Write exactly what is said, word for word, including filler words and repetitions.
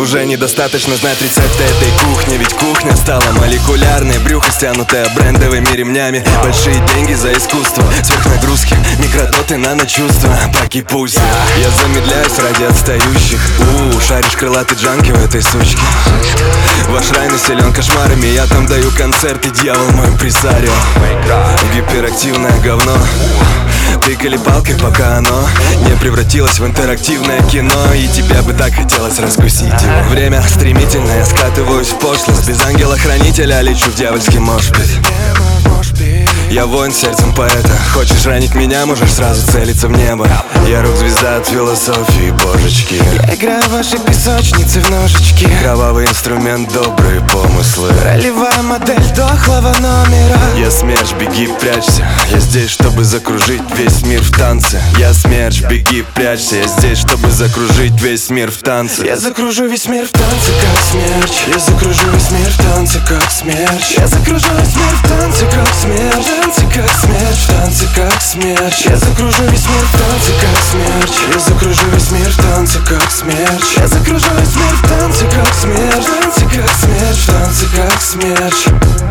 уже недостаточно знать рецепты этой кухни. Ведь кухня стала молекулярной, брюхо стянутое брендовыми ремнями. Большие деньги за искусство, сверхнагрузки, микродоты, нано-чувства. Паки пусть я замедляюсь ради отстающих. У, шаришь крылатый джанки в этой сучке. Ваш рай населен кошмарами, я там даю концерты, дьявол мой импресарио. Гиперактивное говно. Тыкали палкой, пока оно не превратилось в интерактивное кино. И тебя бы так хотелось раскусить его. Время стремительно, я скатываюсь в пошлость. Без ангела-хранителя лечу в дьявольский мошпит. Я воин сердцем поэта. Хочешь ранить меня, можешь сразу целиться в небо. Я рок-звезда от философии, божечки. Я играю в ваши песочницы в ножички. Кровавый инструмент, добрые помыслы. Ролевая модель дохлого номера. Я смерч, беги, прячься. Я здесь, чтобы закружить весь мир в танце. Я смерч, беги, прячься. Я здесь, чтобы закружить весь мир в танце. Я закружу весь мир в танце, как смерч. Я закружу весь мир в танце, как смерч. Я закружу весь мир в танце, как смерч. Танцы, как смерч, танцы, как смерч. Я закружу весь мир в танце, как смерч. Я закружу весь мир в танце, как смерч. Я закружу весь мир в танце, как смерч. Танцы, как смерч, танцы, как смерч.